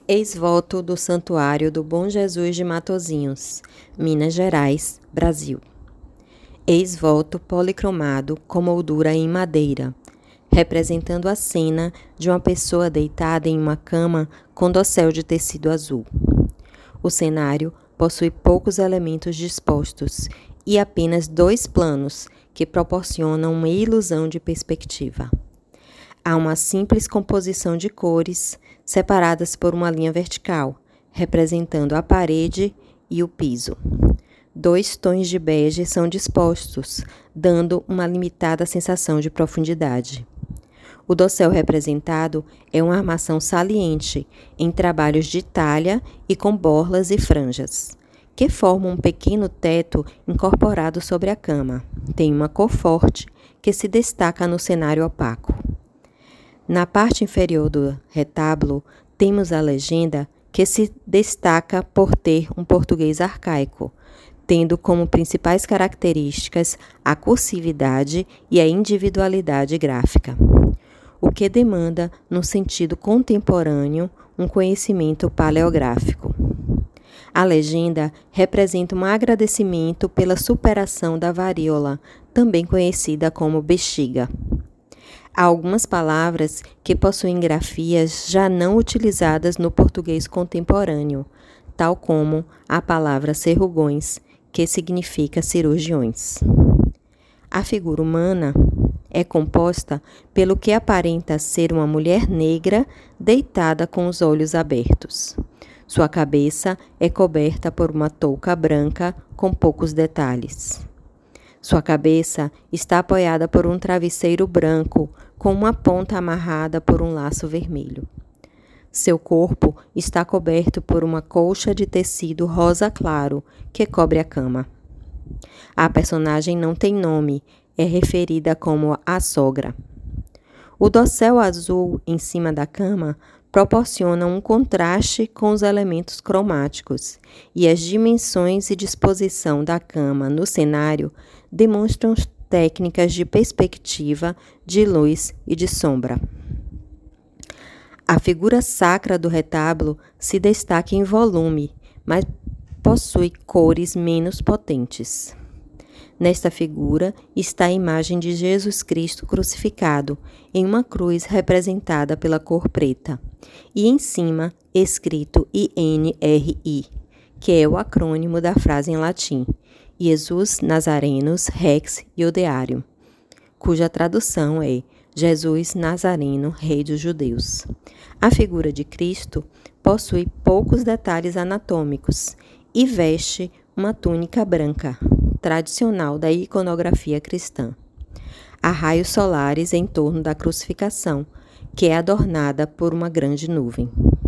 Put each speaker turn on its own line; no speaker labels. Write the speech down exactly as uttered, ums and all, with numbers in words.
Ex-voto do Santuário do Bom Jesus de Matozinhos, Minas Gerais, Brasil. Ex-voto policromado com moldura em madeira, representando a cena de uma pessoa deitada em uma cama com dossel de tecido azul. O cenário possui poucos elementos dispostos e apenas dois planos que proporcionam uma ilusão de perspectiva. Há uma simples composição de cores separadas por uma linha vertical, representando a parede e o piso. Dois tons de bege são dispostos, dando uma limitada sensação de profundidade. O dossel representado é uma armação saliente, em trabalhos de talha e com borlas e franjas, que formam um pequeno teto incorporado sobre a cama. Tem uma cor forte que se destaca no cenário opaco. Na parte inferior do retábulo, temos a legenda que se destaca por ter um português arcaico, tendo como principais características a cursividade e a individualidade gráfica, o que demanda, no sentido contemporâneo, um conhecimento paleográfico. A legenda representa um agradecimento pela superação da varíola, também conhecida como bexiga. Há algumas palavras que possuem grafias já não utilizadas no português contemporâneo, tal como a palavra serrugões, que significa cirurgiões. A figura humana é composta pelo que aparenta ser uma mulher negra deitada com os olhos abertos. Sua cabeça é coberta por uma touca branca com poucos detalhes. Sua cabeça está apoiada por um travesseiro branco com uma ponta amarrada por um laço vermelho. Seu corpo está coberto por uma colcha de tecido rosa claro que cobre a cama. A personagem não tem nome, é referida como a sogra. O dossel azul em cima da cama proporciona um contraste com os elementos cromáticos, e as dimensões e disposição da cama no cenário demonstram técnicas de perspectiva, de luz e de sombra. A figura sacra do retábulo se destaca em volume, mas possui cores menos potentes. Nesta figura está a imagem de Jesus Cristo crucificado em uma cruz representada pela cor preta, e em cima escrito I N R I, que é o acrônimo da frase em latim, Jesus Nazarenus Rex Iudearum, cuja tradução é Jesus Nazareno, Rei dos Judeus. A figura de Cristo possui poucos detalhes anatômicos e veste uma túnica branca, tradicional da iconografia cristã. Há raios solares em torno da crucificação, que é adornada por uma grande nuvem.